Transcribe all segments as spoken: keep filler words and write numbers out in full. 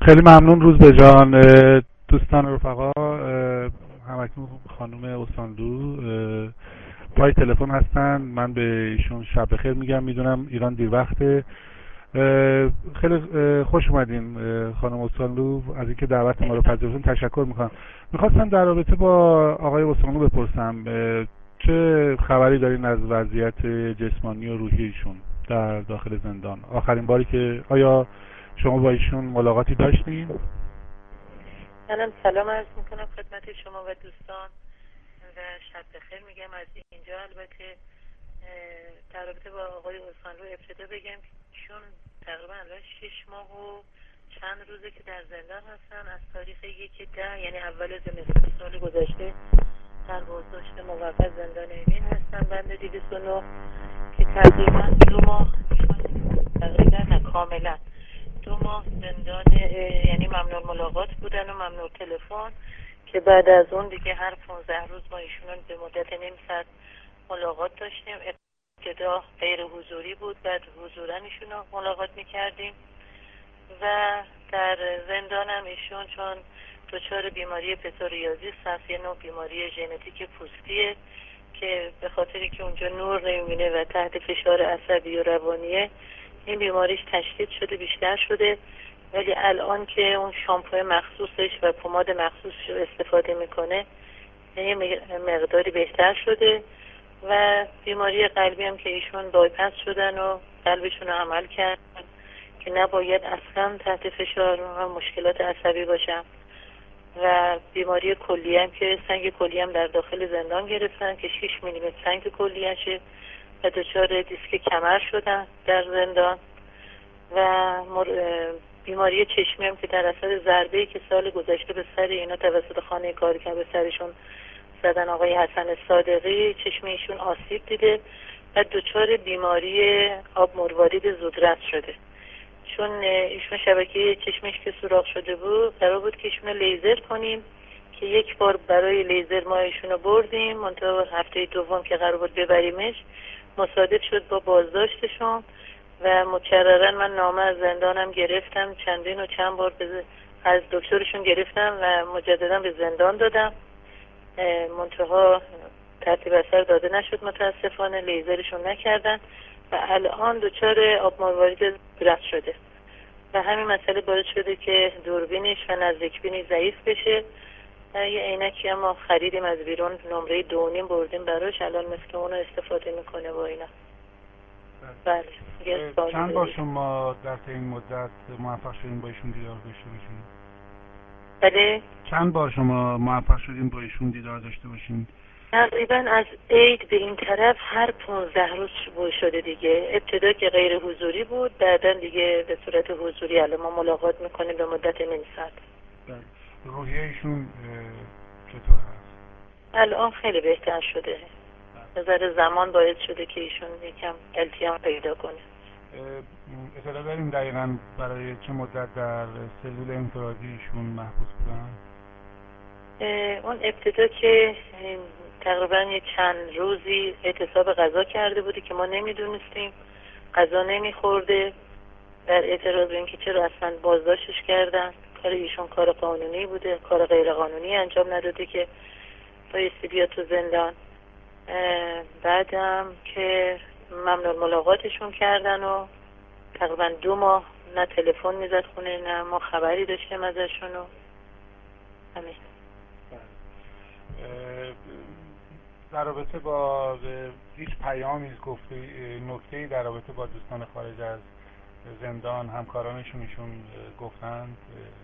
خیلی ممنون روزبه جان. دوستان رفقا، همکنون خانم استانلو پای تلفن هستن. من به ایشون شب بخیر میگم. میدونم ایران دیر وقته. خیلی خوش اومدین خانم استانلو، از اینکه دعوت ما رو پذیرفتین تشکر میکنم. میخواستم در رابطه با آقای استانلو بپرسم چه خبری دارین از وضعیت جسمانی و روحی ایشون در داخل زندان؟ آخرین باری که آیا شما با ایشون ملاقاتی داشتین؟ منم سلام عرض میکنم خدمت شما و دوستان و شب بخیر میگم. از اینجا البته در رابطه با آقای استانلو ابتدا بگم که ایشون تقریبا الان شش ماه و چند روزه که در زندان هستن. از تاریخ یک ده یعنی اول زمستان سال گذشته در بازداشت موقت زندان امین هستن بند دویست و نه که تقریبا دو ماه تقریبا نه کاملا دو ماه زندان یعنی ممنوع ملاقات بودن و ممنوع تلفن، که بعد از اون دیگه هر پانزده روز ما ایشون به مدت نیم ساعت ملاقات داشتیم. ابتدا غیر حضوری بود، بعد حضورا ایشون ملاقات میکردیم و در زندان هم ایشون چون دچار بیماری پتوریازیس هست، یه نوع بیماری ژنتیک پوستیه که به خاطری که اونجا نور نمیبینه و تحت فشار عصبی و روانیه این بیماریش تشدید شده، بیشتر شده. ولی الان که اون شامپوی مخصوصش و پماد مخصوصش رو استفاده میکنه یه مقداری بهتر شده و بیماری قلبی هم که ایشون بایپس شدن و قلبشون رو عمل کردن که نباید اصلا تحت فشار و مشکلات عصبی باشن و بیماری کلیه هم که سنگ کلیه هم در داخل زندان گرفتن که شش میلیمتر سنگ کلیهشه و دچار دیسک کمر شدن در زندان و بیماری چشمی هم که در اثر ضربه‌ای که سال گذشته به سر اینا توسط خانه کارگر به سرشون زدن آقای حسن صادقی چشم ایشون آسیب دیده و دچار بیماری آب مروارید زودرس شده. چون ایشون شبکه چشمش که سوراخ شده بود قرار بود که ایشون لیزر کنیم که یک بار برای لیزر ما ایشون رو بردیم، منتها هفته دوم که قرار بود ببریمش مصادف شد با بازداشتشون و مکررا من نامه از زندانم گرفتم، چندین و چند بار از دکترشون گرفتم و مجددا به زندان دادم، منتها ترتیب اثر داده نشد، متاسفانه لیزرشون نکردن و الان دچار آب مروارید زودرس شده و همین مسئله باعث شده که دوربینش و نزدیکبینی ضعیف بشه. یه عینکی هم ما خریدیم از بیرون، نمره دو نیم بردیم براش، الان مثل اونو استفاده میکنه با اینا. بله. چند بار شما در این مدت موفق شدین با ایشون دیدار داشته باشین؟ بله. چند بار شما موفق شدین با ایشون دیدار داشته باشین؟ تقریبا از عید به این طرف هر پانزده روز شده دیگه. ابتدا که غیر حضوری بود، بعدا دیگه به صورت حضوری الان ما ملاقات میکنیم به مدت نیم ساعت. بله. روحیه ایشون چطور هست؟ الان خیلی بهتر شده. نظر زمان باعث شده که ایشون یکم التیام پیدا کنه. اطلاع داریم دقیقاً برای چه مدت در سلول انفرادی ایشون محبوس بودن؟ اون ابتدا که تقریبا یه چند روزی اعتصاب غذا کرده بودی که ما نمیدونستیم، غذا نمیخورده، در اعتراض به اینکه چرا اصلا بازداشتش کردن، کار ایشون کار قانونی بوده، کار غیر قانونی انجام نداده که بایستی بیاد تو زندان. بعدم که ممنوع ملاقاتشون کردن و تقریبا دو ماه نه تلفن میزد خونه نه ما خبری داشتیم ازشون و همین. در رابطه با هیچ پیامی گفته نکته‌ای در رابطه با دوستان خارج از زندان همکارانشون ایشون گفتند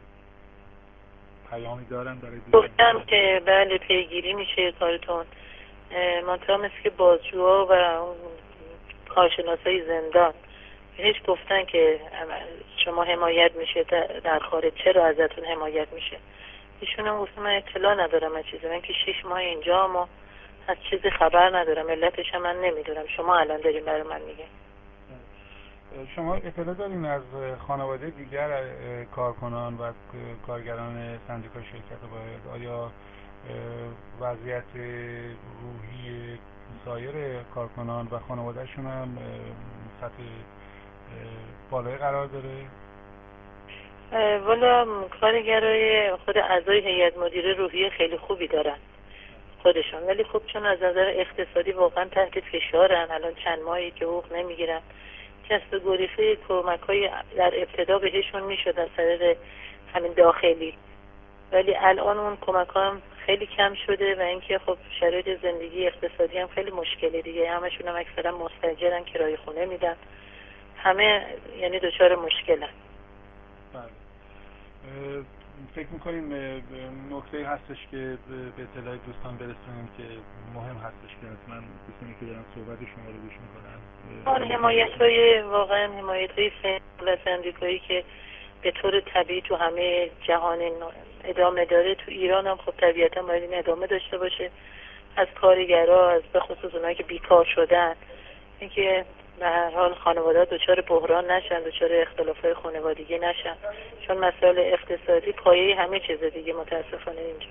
پیامی دارن برای دوستان؟ گفتم که بله پیگیری میشه کارتون، منطقه مثل که بازجوها و کارشناسای زندان هیچ گفتن که شما حمایت میشه در خارج، چرا ازتون حمایت میشه؟ ایشون هم گفتم من اطلاع ندارم از چیزی، من که شش ماه اینجا اما از چیزی خبر ندارم، علتش هم من نمیدونم، شما الان داریم برای من میگه. شما اطلاع دارین از خانواده دیگر کارکنان و کارگران سندیکا شرکت باید؟ آیا وضعیت روحی سایر کارکنان و خانوادهشون هم سطح بالای قرار داره؟ والا کارگرای خود اعضای هیئت مدیره روحیه خیلی خوبی دارن خودشون، ولی خب چون از نظر اقتصادی واقعا تحت فشارن، الان چند ماهی که حقوق نمیگیرن، کسب و گریخه کمک‌های در ابتدا بهشون میشد از طریق همین داخلی، ولی الان اون کمک‌ها هم خیلی کم شده و اینکه خب شرایط زندگی اقتصادی هم خیلی مشکله دیگه، همشون هم اکثرا مستاجرن، کرایه خونه میدن، همه یعنی دچار مشکلن. بله. فکر میکنیم نکته هستش که به اطلاع دوستان برسونیم که مهم هستش که حتما دوستانی که دارن صحبت شما رو گوش میکنن آن حمایت‌های واقعا حمایت‌های دولت امریکایی که به طور طبیعی تو همه جهان ادامه داره، تو ایران هم خب طبیعتا باید این ادامه داشته باشه، از کارگرها، از به خصوص اونایی که بیکار شدن، اینکه به هر حال خانواده‌ها دچار بحران نشن، دچار اختلافات خانوادگی نشن، چون مسائل اقتصادی پایه همه چیز دیگه متاسفانه اینجا.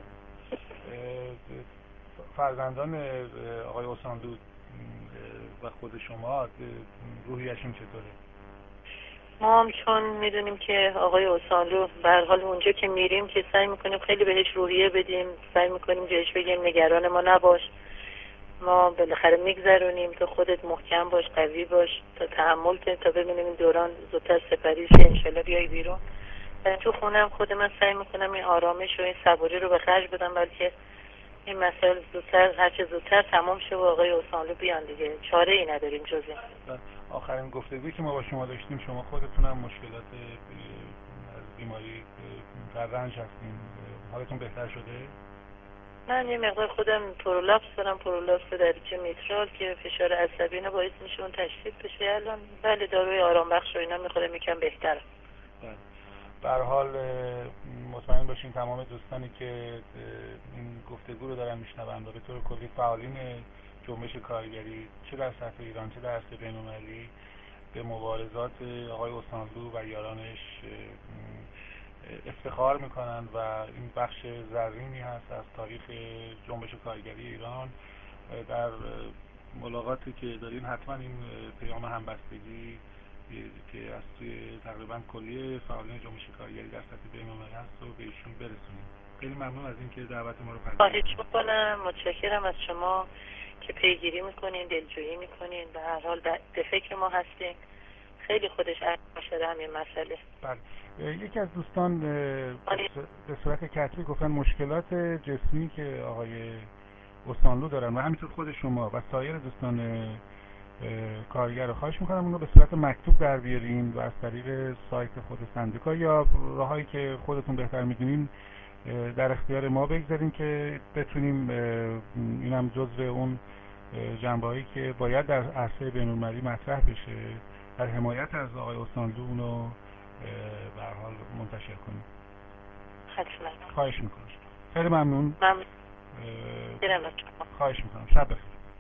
فرزندان آقای اوسانلو و خود شما روحیه‌شون چطوره؟ ما هم چون میدونیم که آقای اوسانلو به هر حال اونجا که میریم که سعی میکنیم خیلی بهش روحیه بدیم، سعی میکنیم بهش بگیم نگران ما نباش، ما بالاخره میگذرونیم، تو خودت محکم باش، قوی باش، تا تحمل کنیم تا ببینیم این دوران زودتر سپری شه، انشالله بیای بیرون. و تو خونم خود من سعی میکنم این آرامش و این صبوری رو به خرج بدم، بلکه این مسائل زودتر هرچه زودتر تمام شه و آقای اوسانلو بیان دیگه، چاره ای نداریم جز این. آخرین گفتگویی که ما با شما داشتیم شما خودتون هم مشکلات از بیماری در رنج هستین، حالتون بهتر شده؟ من یه مقدار خودم پرولاپس دارم، پرولاپس دریچه میترال که فشار عصبی اینو باعث میشه اون تشدید بشه. الان بله داروی آرام بخش و اینا میخوره یکم بهتره. بله. به هر حال مطمئن باشین تمام دوستانی که این گفتگو رو دارن میشنون و به طور کلی فعالین جنبش کارگری چه در سطح ایران چه در سطح بین‌المللی به مبارزات آقای اوسانلو و یارانش افتخار میکنن و این بخش زرینی هست از تاریخ جنبش کارگری ایران. در ملاقاتی که دارین حتما این پیام همبستگی که از توی تقریبا کلیه فعالین جنبش کارگری در سطح بین‌المللی هست رو به ایشون برسونیم. خیلی ممنون از اینکه دعوت ما رو پذیرفتید. خواهش میکنم، متشکرم از شما که پیگیری میکنین، دلجویی میکنین، به هر حال به فکر ما هستین. خیلی خودش ارزش داره همین مسئله. بله. یکی از دوستان به صورت کتبی گفتن مشکلات جسمی که آقای اوسانلو دارن و همینطور خود شما و سایر دوستان کارگر رو خواهش میکنم اون رو به صورت مکتوب در بیارین و از طریق سایت خود سندیکا یا راهایی که خودتون بهتر میدونین در اختیار ما بگذارین که بتونیم اینم جزو اون جنبه‌هایی که باید در عرصه بین‌المللی مطرح بشه در حمایت از آقای اوسانلو اونو به هر حال منتشر کنیم. حتما. خواهش میکنم. خیلی ممنون. ممنون. خواهش میکنم. شب بخیر.